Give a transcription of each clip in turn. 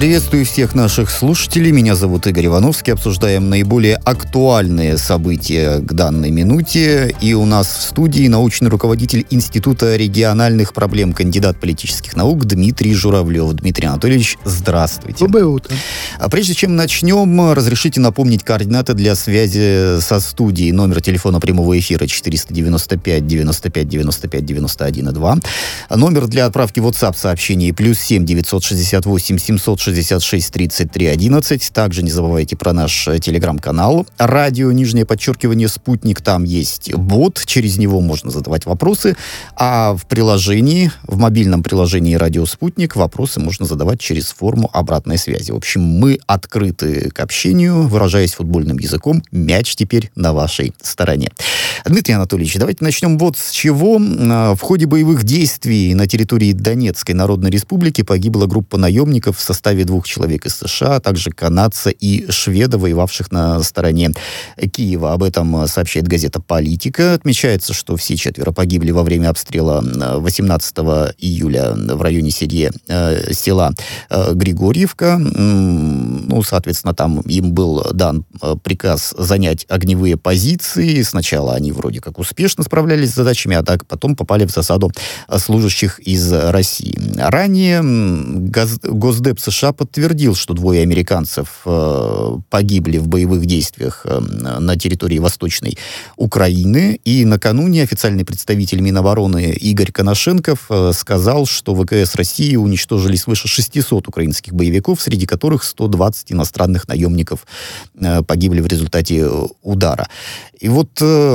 Приветствую всех наших слушателей. Меня зовут Игорь Ивановский. Обсуждаем наиболее актуальные события к данной минуте. И у нас в студии научный руководитель Института региональных проблем, кандидат политических наук Дмитрий Журавлев. Дмитрий Анатольевич, здравствуйте. Доброе утро. А прежде чем начнем, разрешите напомнить координаты для связи со студией. Номер телефона прямого эфира 495 95 95 91 2. Номер для отправки WhatsApp сообщений +7 968 766 33 11. Также не забывайте про наш телеграм-канал радио, _, спутник. Там есть бот, через него можно задавать вопросы. А в приложении, в мобильном приложении «Радио Спутник» вопросы можно задавать через форму обратной связи. В общем, мы открыты к общению. Выражаясь футбольным языком, мяч теперь на вашей стороне. Дмитрий Анатольевич, давайте начнем вот с чего. В ходе боевых действий на территории Донецкой Народной Республики погибла группа наемников в составе 2 человек из США, а также канадца и шведа, воевавших на стороне Киева. Об этом сообщает газета «Политика». Отмечается, что все 4 погибли во время обстрела 18 июля в районе села Григорьевка. Соответственно, там им был дан приказ занять огневые позиции. Сначала они вроде как успешно справлялись с задачами, а так потом попали в засаду служащих из России. Ранее Госдеп США подтвердил, что 2 американцев погибли в боевых действиях на территории Восточной Украины. И накануне официальный представитель Минобороны Игорь Коношенков сказал, что ВКС России уничтожили свыше 600 украинских боевиков, среди которых 120 иностранных наемников погибли в результате удара. И вот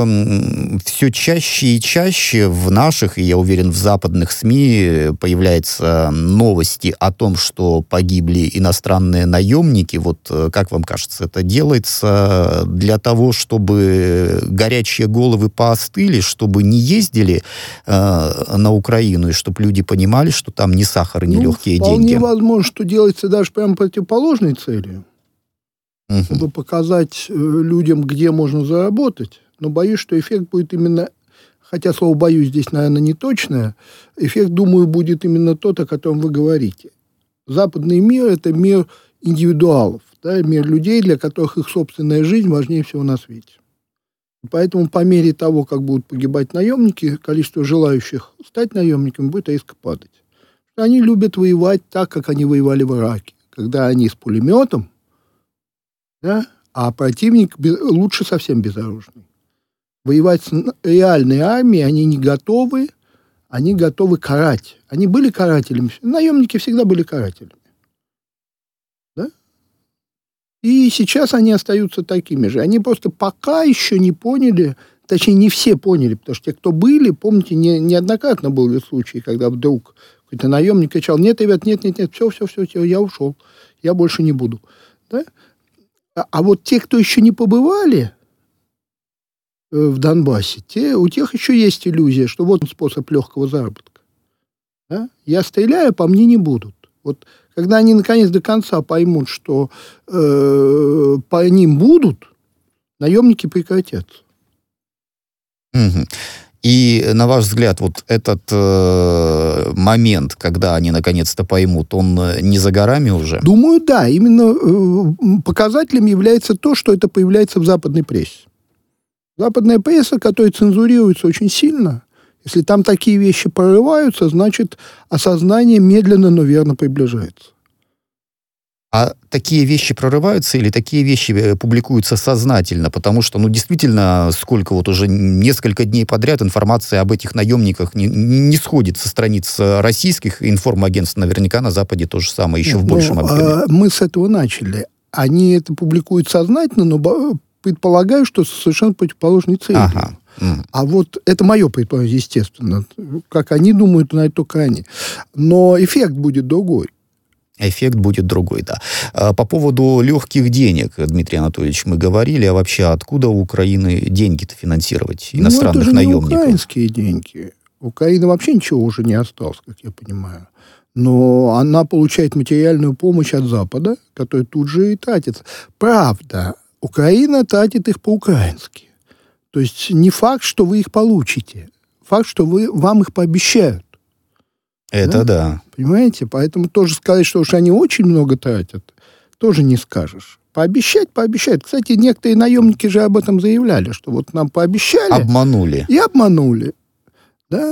все чаще и чаще в наших, и я уверен, в западных СМИ появляются новости о том, что погибли иностранные наемники. Вот как вам кажется, это делается для того, чтобы горячие головы поостыли, чтобы не ездили на Украину, и чтобы люди понимали, что там не сахар и не легкие деньги? Вполне возможно, что делается даже прямо противоположной целью. Чтобы показать людям, где можно заработать. Но боюсь, что эффект будет именно... Хотя слово «боюсь» здесь, наверное, не точное. Эффект, думаю, будет именно тот, о котором вы говорите. Западный мир – это мир индивидуалов, да, мир людей, для которых их собственная жизнь важнее всего на свете. Поэтому по мере того, как будут погибать наемники, количество желающих стать наемниками будет резко падать. Они любят воевать так, как они воевали в Ираке. Когда они с пулеметом, да, а противник лучше совсем безоружный. Воевать с реальной армией они не готовы, они готовы карать. Они были карателями. Наемники всегда были карателями. Да? И сейчас они остаются такими же. Они просто пока еще не поняли, точнее, не все поняли, потому что те, кто были, помните, неоднократно был случай, когда вдруг какой-то наемник кричал: нет, ребят, нет, все, я ушел, я больше не буду. Да? А вот те, кто еще не побывали в Донбассе, у тех еще есть иллюзия, что вот способ легкого заработка. Да? Я стреляю, по мне не будут. Вот когда они наконец до конца поймут, что по ним будут, наемники прекратятся. И, на ваш взгляд, вот этот момент, когда они наконец-то поймут, он не за горами уже? Думаю, да. Именно показателем является то, что это появляется в западной прессе. Западная пресса, которая цензурируется очень сильно, если там такие вещи прорываются, значит, осознание медленно, но верно приближается. А такие вещи прорываются или такие вещи публикуются сознательно? Потому что, действительно, сколько вот уже несколько дней подряд информация об этих наемниках не сходит со страниц российских информагентств. Наверняка на Западе то же самое, еще в большем объеме. Мы с этого начали. Они это публикуют сознательно, но предполагаю, что совершенно противоположной целью. Ага. А вот это мое предположение, естественно. Как они думают, на это только они. Но эффект будет другой. Эффект будет другой, да. По поводу легких денег, Дмитрий Анатольевич, мы говорили, а вообще откуда у Украины деньги-то финансировать иностранных это же наемников? Не украинские деньги. У Украины вообще ничего уже не осталось, как я понимаю. Но она получает материальную помощь от Запада, который тут же и тратится. Правда, Украина тратит их по-украински. То есть не факт, что вы их получите. Факт, что вам их пообещают. Это да. Понимаете? Поэтому тоже сказать, что уж они очень много тратят, тоже не скажешь. Пообещать. Кстати, некоторые наемники же об этом заявляли, что вот нам пообещали. Обманули. И обманули. Да?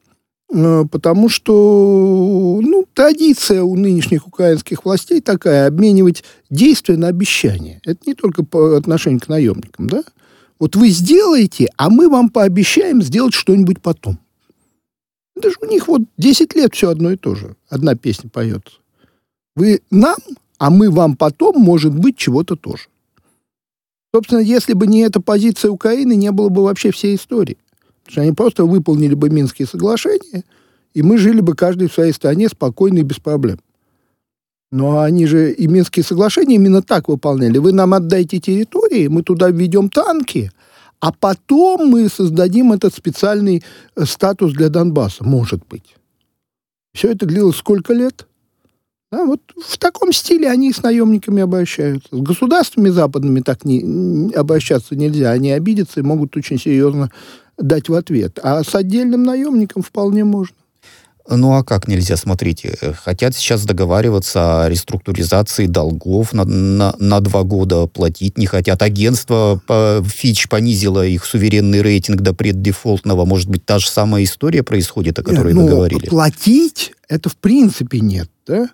Потому что, традиция у нынешних украинских властей такая, обменивать действия на обещания. Это не только по отношению к наемникам, да? Вот вы сделаете, а мы вам пообещаем сделать что-нибудь потом. Это же у них 10 лет все одно и то же. Одна песня поется. Вы нам, а мы вам потом, может быть, чего-то тоже. Собственно, если бы не эта позиция Украины, не было бы вообще всей истории. Потому что они просто выполнили бы Минские соглашения, и мы жили бы каждый в своей стране спокойно и без проблем. Но они же и Минские соглашения именно так выполняли. Вы нам отдайте территории, мы туда введем танки, а потом мы создадим этот специальный статус для Донбасса. Может быть. Все это длилось сколько лет? Да, вот в таком стиле они с наемниками обращаются. С государствами западными так не обращаться нельзя. Они обидятся и могут очень серьезно дать в ответ. А с отдельным наемником вполне можно. Ну, а как нельзя? Смотрите, хотят сейчас договариваться о реструктуризации долгов на 2 года, платить не хотят. Агентство Fitch понизило их суверенный рейтинг до преддефолтного. Может быть, та же самая история происходит, о которой вы говорили? Платить это в принципе нет, да?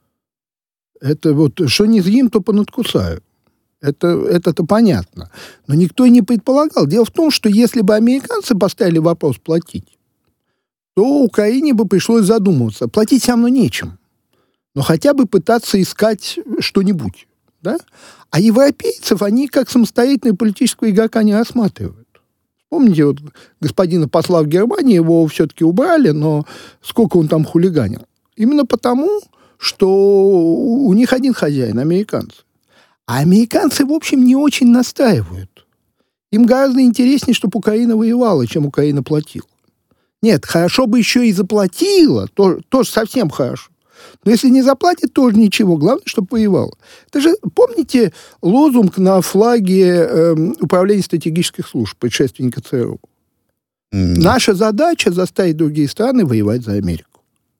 Это что не съем, то понадкусаю. Это-то понятно. Но никто и не предполагал. Дело в том, что если бы американцы поставили вопрос платить, то Украине бы пришлось задумываться. Платить все равно нечем. Но хотя бы пытаться искать что-нибудь. Да? А европейцев они как самостоятельного политического игрока не рассматривают. Помните, господина посла в Германии, его все-таки убрали, но сколько он там хулиганил? Именно потому, что у них один хозяин, американцы. А американцы, в общем, не очень настаивают. Им гораздо интереснее, чтобы Украина воевала, чем Украина платила. Нет, хорошо бы еще и заплатила, тоже совсем хорошо. Но если не заплатит, тоже ничего. Главное, чтобы воевала. Это же, помните лозунг на флаге Управления стратегических служб, предшественника ЦРУ? Наша задача заставить другие страны воевать за Америку.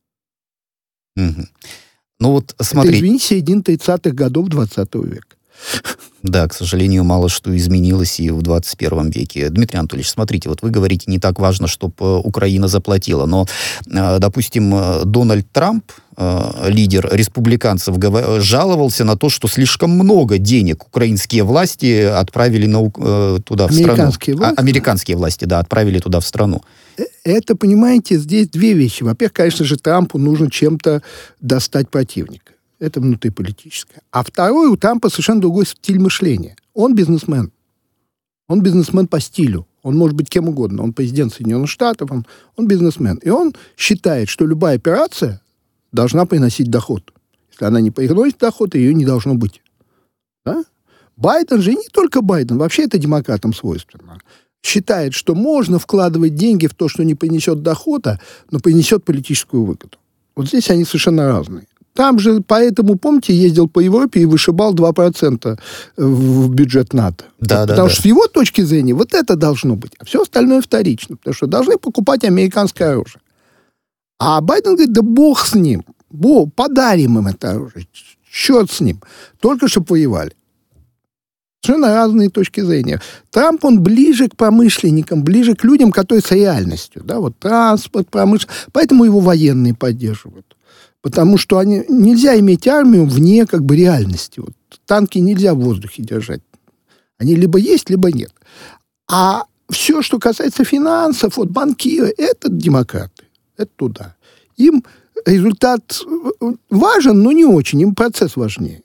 Ну смотри. Это, извините, середина 30-х годов 20 века. Да, к сожалению, мало что изменилось и в 21 веке. Дмитрий Анатольевич, смотрите, вы говорите, не так важно, чтобы Украина заплатила, но, допустим, Дональд Трамп, лидер республиканцев, жаловался на то, что слишком много денег украинские власти отправили туда, в страну. Американские власти, да, отправили туда, в страну. Это, понимаете, здесь 2 вещи. Во-первых, конечно же, Трампу нужно чем-то достать противника. Это внутриполитическое. А второе, у Трампа совершенно другой стиль мышления. Он бизнесмен. Он бизнесмен по стилю. Он может быть кем угодно. Он президент Соединенных Штатов, он бизнесмен. И он считает, что любая операция должна приносить доход. Если она не приносит доход, ее не должно быть. Да? Байден же, и не только Байден, вообще это демократам свойственно, считает, что можно вкладывать деньги в то, что не принесет дохода, но принесет политическую выгоду. Вот здесь они совершенно разные. Там же, поэтому, помните, ездил по Европе и вышибал 2% в бюджет НАТО. Потому что с его точки зрения вот это должно быть. А все остальное вторично. Потому что должны покупать американское оружие. А Байден говорит, да бог с ним. Подарим им это оружие. Черт с ним. Только чтобы воевали. Совершенно разные точки зрения. Трамп, он ближе к промышленникам, ближе к людям, которые с реальностью. Да? Транспорт, промышленность. Поэтому его военные поддерживают. Потому что нельзя иметь армию вне реальности. Танки нельзя в воздухе держать. Они либо есть, либо нет. А все, что касается финансов, банкиры, это демократы. Это туда. Им результат важен, но не очень. Им процесс важнее.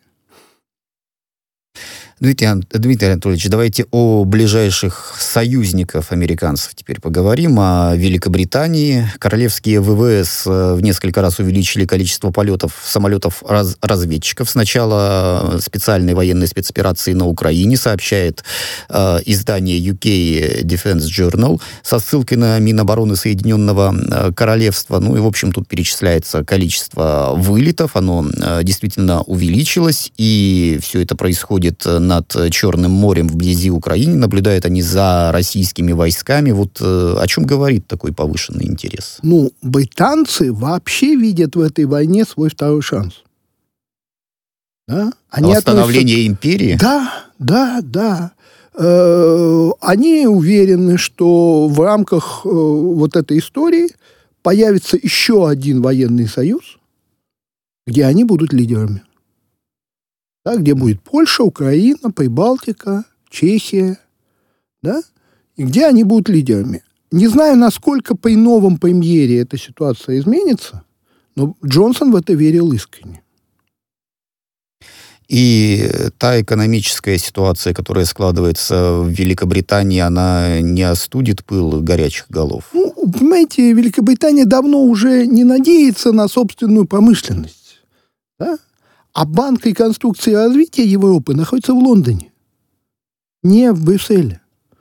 Дмитрий Анатольевич, давайте о ближайших союзниках американцев теперь поговорим. О Великобритании. Королевские ВВС в несколько раз увеличили количество полетов самолетов-разведчиков. Сначала специальной военной спецоперации на Украине, сообщает издание UK Defense Journal со ссылкой на Минобороны Соединенного Королевства. И, в общем, тут перечисляется количество вылетов. Оно действительно увеличилось, и все это происходит над Черным морем вблизи Украины, наблюдают они за российскими войсками. Вот о чем говорит такой повышенный интерес? Ну, британцы вообще видят в этой войне свой второй шанс. Да? Они восстановление империи? Да. Они уверены, что в рамках вот этой истории появится еще один военный союз, где они будут лидерами. Да, где будет Польша, Украина, Прибалтика, Чехия. Да? И где они будут лидерами. Не знаю, насколько при новом премьере эта ситуация изменится, но Джонсон в это верил искренне. И та экономическая ситуация, которая складывается в Великобритании, она не остудит пыл горячих голов? Ну, понимаете, Великобритания давно уже не надеется на собственную промышленность. Да? А Банк реконструкции и развития Европы находится в Лондоне, не в Брюсселе.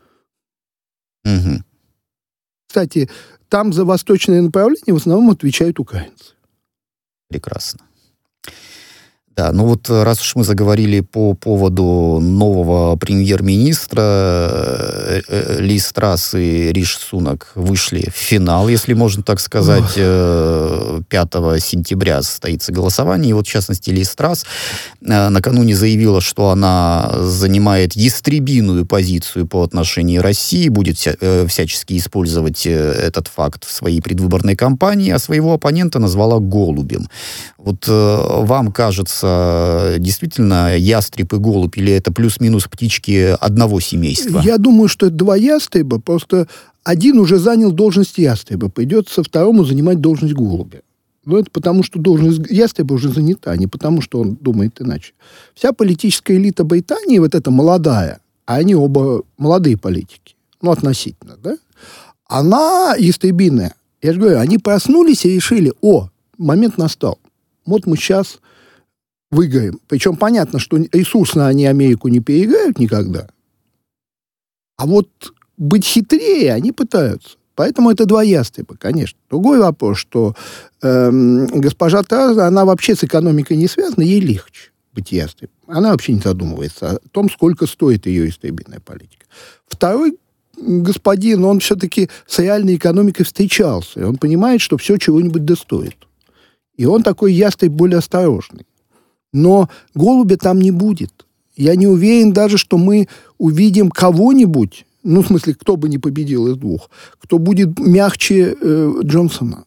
Угу. Кстати, там за восточное направление в основном отвечают украинцы. Прекрасно. Да, ну вот раз уж мы заговорили по поводу нового премьер-министра, Лиз Трасс и Риши Сунак вышли в финал, если можно так сказать. 5 сентября состоится голосование. И вот, в частности, Лиз Трасс накануне заявила, что она занимает ястребиную позицию по отношению к России, будет всячески использовать этот факт в своей предвыборной кампании, а своего оппонента назвала голубем. Вот вам кажется, действительно ястреб и голубь, или это плюс-минус птички одного семейства? Я думаю, что это два ястреба, просто один уже занял должность ястреба, придется второму занимать должность голубя. Но это потому, что должность ястреба уже занята, а не потому, что он думает иначе. Вся политическая элита Британии, вот эта молодая, а они оба молодые политики, ну, относительно, да, она ястребиная. Я же говорю, они проснулись и решили, момент настал. Вот мы сейчас выиграем. Причем понятно, что ресурсно они Америку не переиграют никогда. А вот быть хитрее они пытаются. Поэтому это два ястреба, конечно. Другой вопрос, что госпожа Трасс, она вообще с экономикой не связана, ей легче быть ястребом. Она вообще не задумывается о том, сколько стоит ее ястребиная политика. Второй господин, он все-таки с реальной экономикой встречался. И он понимает, что все чего-нибудь достоит. И он такой ястреб более осторожный. Но голубя там не будет. Я не уверен даже, что мы увидим кого-нибудь, ну, в смысле, кто бы не победил из двух, кто будет мягче Джонсона.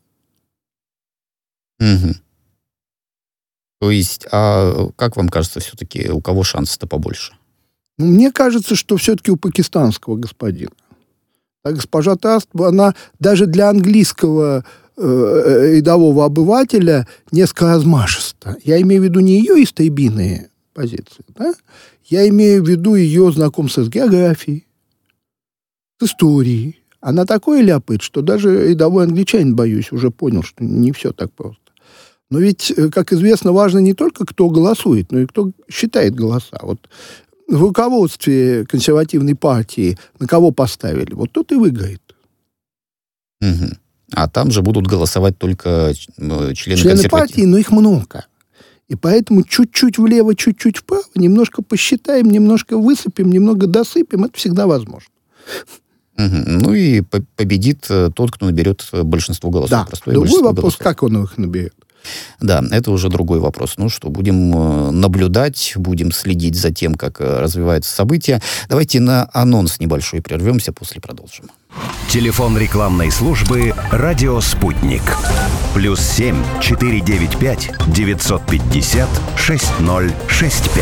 Угу. То есть, а как вам кажется, все-таки у кого шансы-то побольше? Мне кажется, что все-таки у пакистанского господина. А госпожа Трасс, она даже для английского рядового обывателя несколько размашиста. Я имею в виду не ее истребиные позиции, да? Я имею в виду ее знакомство с географией, с историей. Она такой ляпает, что даже рядовой англичанин, боюсь, уже понял, что не все так просто. Но ведь, как известно, важно не только, кто голосует, но и кто считает голоса. Вот в руководстве консервативной партии на кого поставили, вот тот и выиграет. Угу. А там же будут голосовать только члены партии, но их много. И поэтому чуть-чуть влево, чуть-чуть вправо, немножко посчитаем, немножко высыпем, немного досыпем. Это всегда возможно. Угу. Ну и победит тот, кто наберет большинство голосов. Да, другой вопрос, как он их наберет. Да, это уже другой вопрос. Ну что, будем наблюдать, будем следить за тем, как развиваются события. Давайте на анонс небольшой прервемся, после продолжим. Телефон рекламной службы «Радио Спутник». +7 495 950 6065.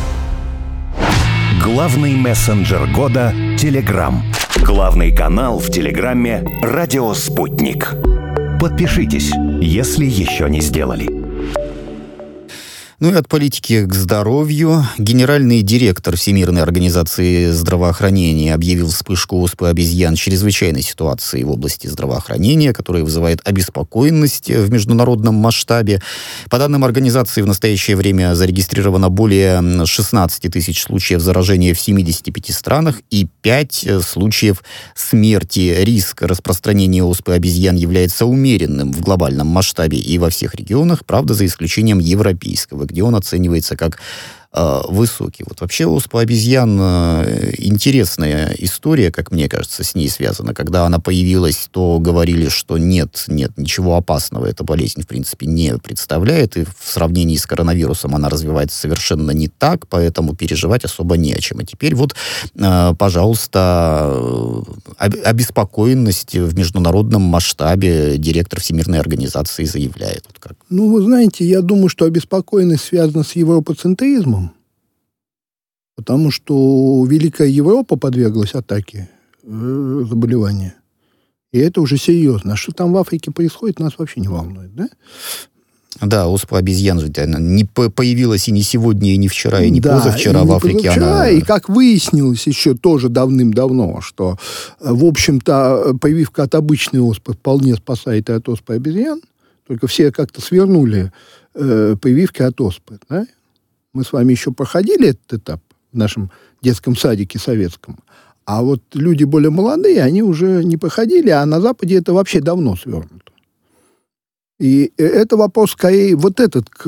Главный мессенджер года – Телеграм. Главный канал в Телеграме – «Радио Спутник». Подпишитесь, если еще не сделали. Ну и от политики к здоровью. Генеральный директор Всемирной организации здравоохранения объявил вспышку оспы обезьян чрезвычайной ситуации в области здравоохранения, которая вызывает обеспокоенность в международном масштабе. По данным организации, в настоящее время зарегистрировано более 16 тысяч случаев заражения в 75 странах и 5 случаев смерти. Риск распространения оспы обезьян является умеренным в глобальном масштабе и во всех регионах, правда, за исключением европейского, где он оценивается как высокий. Вот вообще оспа обезьян интересная история, как мне кажется, с ней связана. Когда она появилась, то говорили, что нет, ничего опасного эта болезнь, в принципе, не представляет, и в сравнении с коронавирусом она развивается совершенно не так, поэтому переживать особо не о чем. А теперь вот, пожалуйста, обеспокоенность в международном масштабе директор Всемирной организации заявляет. Вот как. Ну, вы знаете, я думаю, что обеспокоенность связана с европоцентризмом, потому что Великая Европа подверглась атаке заболевания. И это уже серьезно. А что там в Африке происходит, нас вообще не волнует, да? Да, оспа обезьян же не появилась и не сегодня, и не вчера, и не позавчера и в Африке. Позавчера, и как выяснилось еще тоже давным-давно, что, в общем-то, прививка от обычной оспы вполне спасает и от оспы обезьян, только все как-то свернули прививки от оспы. Да? Мы с вами еще проходили этот этап в нашем детском садике советском, а вот люди более молодые, они уже не проходили, а на Западе это вообще давно свернуто. И это вопрос скорее вот этот к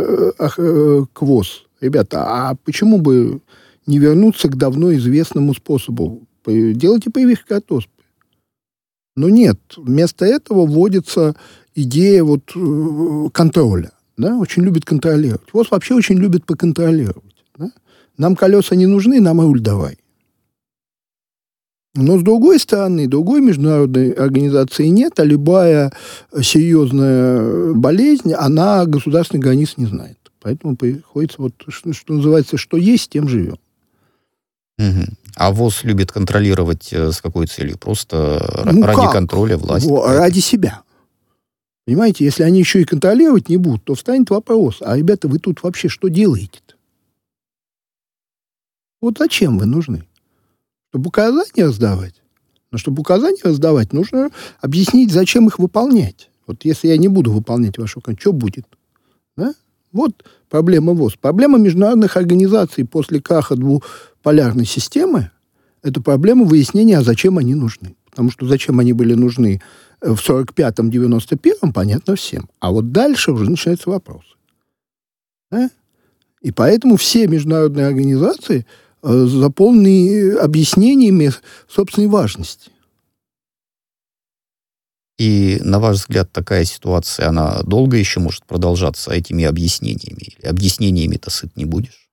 ВОЗ. Ребята, а почему бы не вернуться к давно известному способу? Делайте прививки от оспы. Но нет, вместо этого вводится идея вот контроля. Да? Очень любит контролировать. ВОЗ вообще очень любит поконтролировать. Да? Нам колеса не нужны, нам руль давай. Но, с другой стороны, другой международной организации нет, а любая серьезная болезнь, она государственных границ не знает. Поэтому приходится, вот, что называется, что есть, тем живем. Угу. А ВОЗ любит контролировать с какой целью? Просто ради контроля власти? Ради себя. Понимаете, если они еще и контролировать не будут, то встанет вопрос, а, ребята, вы тут вообще что делаете-то? Вот зачем вы нужны? Чтобы указания раздавать. Но чтобы указания раздавать, нужно объяснить, зачем их выполнять. Вот если я не буду выполнять ваши указания, что будет? Да? Вот проблема ВОЗ. Проблема международных организаций после краха двуполярной системы – это проблема выяснения, а зачем они нужны. Потому что зачем они были нужны в 45-м, 91-м, понятно всем. А вот дальше уже начинаются вопросы. Да? И поэтому все международные организации заполнены объяснениями собственной важности. И, на ваш взгляд, такая ситуация, она долго еще может продолжаться этими объяснениями? Или объяснениями-то сыт не будешь?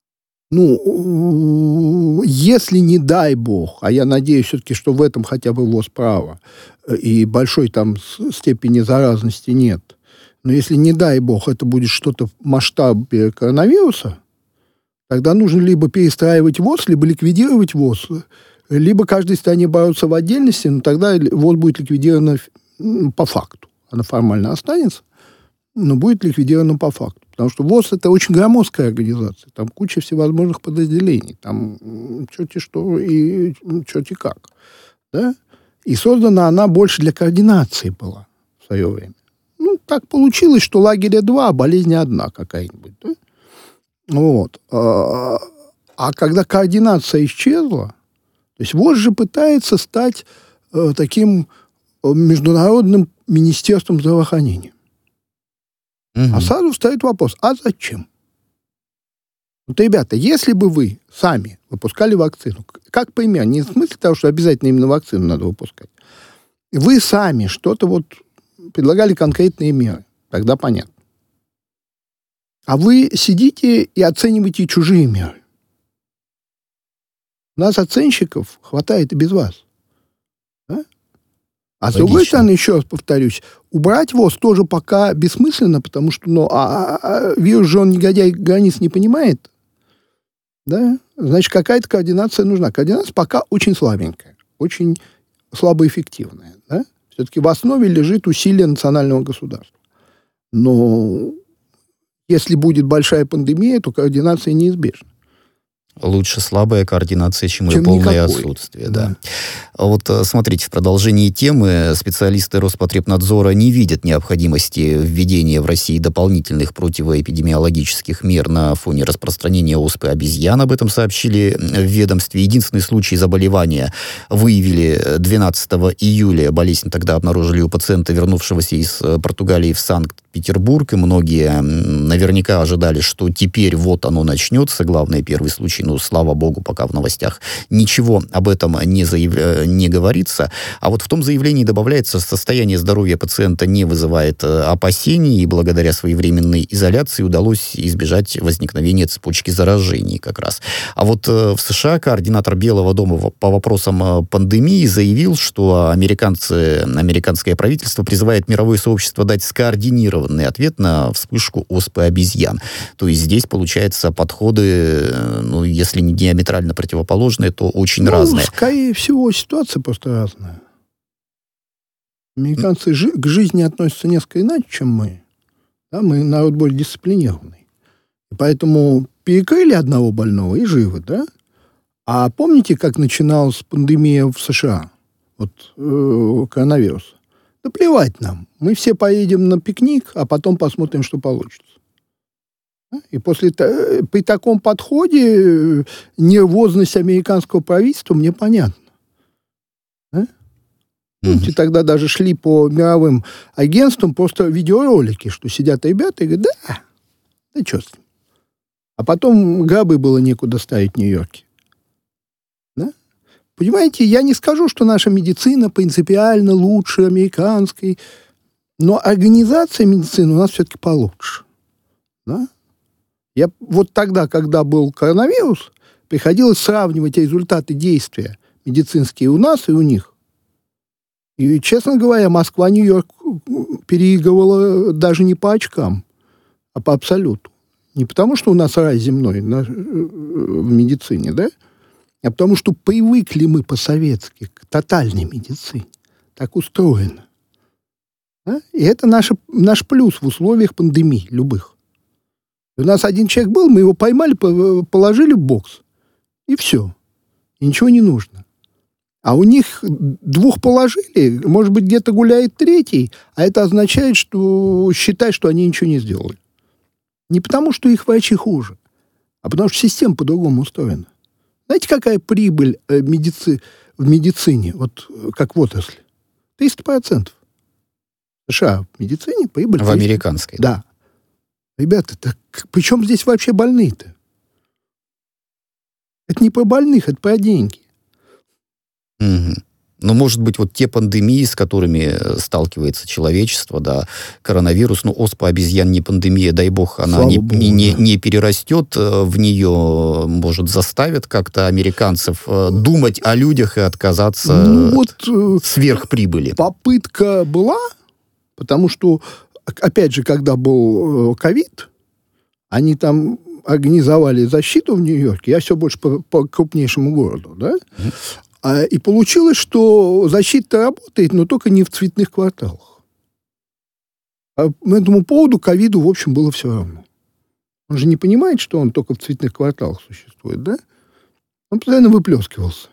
Ну, если не дай бог, а я надеюсь все-таки, что в этом хотя бы ВОЗ право, и большой там степени заразности нет, но если не дай бог это будет что-то в масштабе коронавируса, тогда нужно либо перестраивать ВОЗ, либо ликвидировать ВОЗ, либо каждой стране бороться в отдельности, но тогда ВОЗ будет ликвидирована по факту. Она формально останется, но будет ликвидирована по факту. Потому что ВОЗ – это очень громоздкая организация. Там куча всевозможных подразделений. Там черти что и черти как. Да? И создана она больше для координации была в свое время. Ну, так получилось, что лагеря два, а болезнь одна какая-нибудь. Да? Вот. А когда координация исчезла, то есть ВОЗ же пытается стать таким международным министерством здравоохранения. Угу. А сразу встает вопрос, а зачем? Вот, ребята, если бы вы сами выпускали вакцину, как пример, не в смысле того, что обязательно именно вакцину надо выпускать, вы сами что-то вот предлагали конкретные меры, тогда понятно. А вы сидите и оцениваете чужие меры. У нас оценщиков хватает и без вас. Да? А с другой стороны, еще раз повторюсь, убрать ВОЗ тоже пока бессмысленно, потому что вирус же, он, негодяй, границ не понимает. Да? Значит, какая-то координация нужна. Координация пока очень слабенькая, очень слабоэффективная. Да? Все-таки в основе лежит усилие национального государства. Но если будет большая пандемия, то координация неизбежна. Лучше слабая координация, чем ее полное отсутствие. Да. Вот смотрите, в продолжении темы специалисты Роспотребнадзора не видят необходимости введения в России дополнительных противоэпидемиологических мер на фоне распространения оспы обезьян. Об этом сообщили в ведомстве. Единственный случай заболевания выявили 12 июля. Болезнь тогда обнаружили у пациента, вернувшегося из Португалии в Санкт-Петербург, и многие наверняка ожидали, что теперь вот оно начнется. Главное, первый случай, слава богу, пока в новостях ничего об этом не говорится. А вот в том заявлении добавляется, состояние здоровья пациента не вызывает опасений, и благодаря своевременной изоляции удалось избежать возникновения цепочки заражений как раз. А вот в США координатор Белого дома по вопросам пандемии заявил, что американское правительство призывает мировое сообщество дать скоординированный ответ на вспышку оспы обезьян. То есть здесь, получается, подходы, если не диаметрально противоположные, то очень разные. Скорее всего, ситуация просто разная. Американцы к жизни относятся несколько иначе, чем мы. Да, мы народ более дисциплинированный. И поэтому перекрыли одного больного и живы, да? А помните, как начиналась пандемия в США? Коронавирус. Да плевать нам. Мы все поедем на пикник, а потом посмотрим, что получится. И при таком подходе нервозность американского правительства мне понятна. Помните, тогда даже шли по мировым агентствам просто видеоролики, что сидят ребята и говорят, да что с ним. А потом гробы было некуда ставить в Нью-Йорке. Да? Понимаете, я не скажу, что наша медицина принципиально лучше американской, но организация медицины у нас все-таки получше. Да? Я вот тогда, когда был коронавирус, приходилось сравнивать результаты действия медицинские у нас и у них. И, честно говоря, Москва, Нью-Йорк переигрывала даже не по очкам, а по абсолюту. Не потому, что у нас рай земной в медицине, да? А потому, что привыкли мы по-советски к тотальной медицине. Так устроено. Да? И это наш плюс в условиях пандемий любых. У нас один человек был, мы его поймали, положили в бокс. И все. И ничего не нужно. А у них 2 положили, может быть, где-то гуляет 3, а это означает, что считай, что они ничего не сделали. Не потому, что их врачи хуже, а потому, что система по-другому устроена. Знаете, какая прибыль в медицине, вот как в отрасли? 300%. В США в медицине прибыль 300%. В американской. Да. Ребята, так при чем здесь вообще больные-то? Это не про больных, это про деньги. Угу. Но, может быть, вот те пандемии, с которыми сталкивается человечество, да, коронавирус, оспа обезьян не пандемия, дай бог, она не перерастет в нее, может, заставит как-то американцев думать о людях и отказаться от сверхприбыли. Попытка была, потому что, опять же, когда был ковид, они там организовали защиту в Нью-Йорке, я все больше по крупнейшему городу, да, и получилось, что защита работает, но только не в цветных кварталах. А по этому поводу ковиду, в общем, было все равно. Он же не понимает, что он только в цветных кварталах существует, да? Он постоянно выплескивался.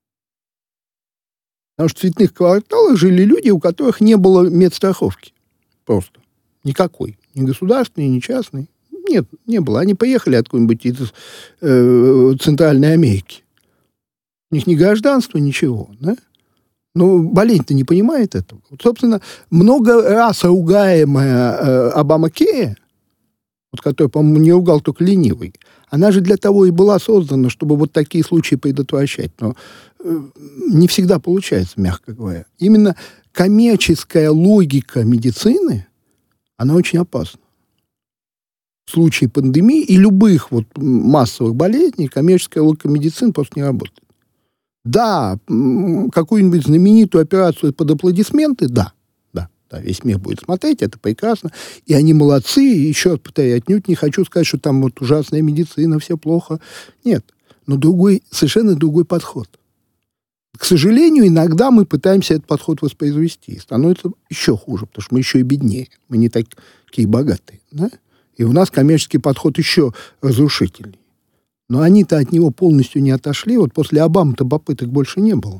Потому что в цветных кварталах жили люди, у которых не было медстраховки. Просто. Никакой. Ни государственной, ни частной. Нет, не было. Они поехали откуда-нибудь из Центральной Америки. У них ни гражданства, ничего, да? Но болезнь-то не понимает этого. Вот, собственно, много раз ругаемая Обамакея, вот которую, по-моему, не ругал только ленивый, она же для того и была создана, чтобы вот такие случаи предотвращать. Но не всегда получается, мягко говоря. Именно коммерческая логика медицины, она очень опасна. В случае пандемии и любых вот массовых болезней коммерческая логика медицины просто не работает. Да, какую-нибудь знаменитую операцию под аплодисменты, да, весь мир будет смотреть, это прекрасно, и они молодцы, и еще раз повторяю, отнюдь не хочу сказать, что там вот ужасная медицина, все плохо, нет, но совершенно другой подход. К сожалению, иногда мы пытаемся этот подход воспроизвести, и становится еще хуже, потому что мы еще и беднее, мы не такие богатые, да? И у нас коммерческий подход еще разрушительней. Но они-то от него полностью не отошли. Вот после Обамы-то попыток больше не было.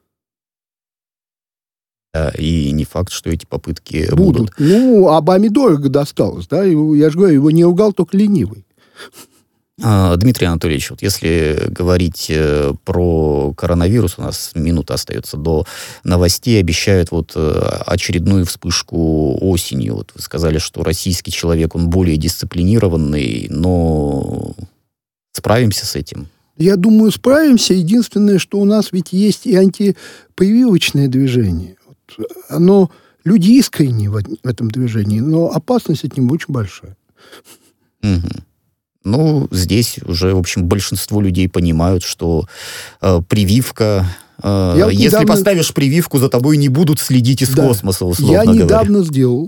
Да, и не факт, что эти попытки будут. Обаме дорого досталось, да? Я же говорю, его не ругал только ленивый. Дмитрий Анатольевич, вот если говорить про коронавирус, у нас минута остается до новостей, обещают вот очередную вспышку осенью. Вот вы сказали, что российский человек, он более дисциплинированный, но справимся с этим? Я думаю, справимся. Единственное, что у нас ведь есть и антипрививочное движение. Вот оно, люди искренни в этом движении, но опасность от него очень большая. Угу. Ну, здесь уже, в общем, большинство людей понимают, что прививка... если поставишь прививку, за тобой не будут следить из космоса, условно говоря. Я недавно сделал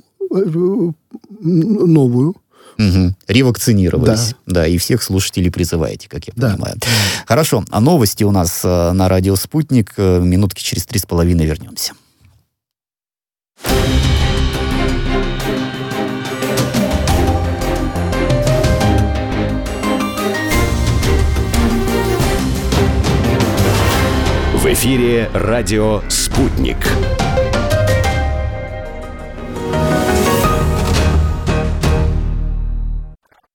новую. Угу. Ревакцинировались. Да, и всех слушателей призываете, как я понимаю. Хорошо, а новости у нас на радио «Спутник». Минутки через 3,5 вернемся. В эфире радио «Спутник».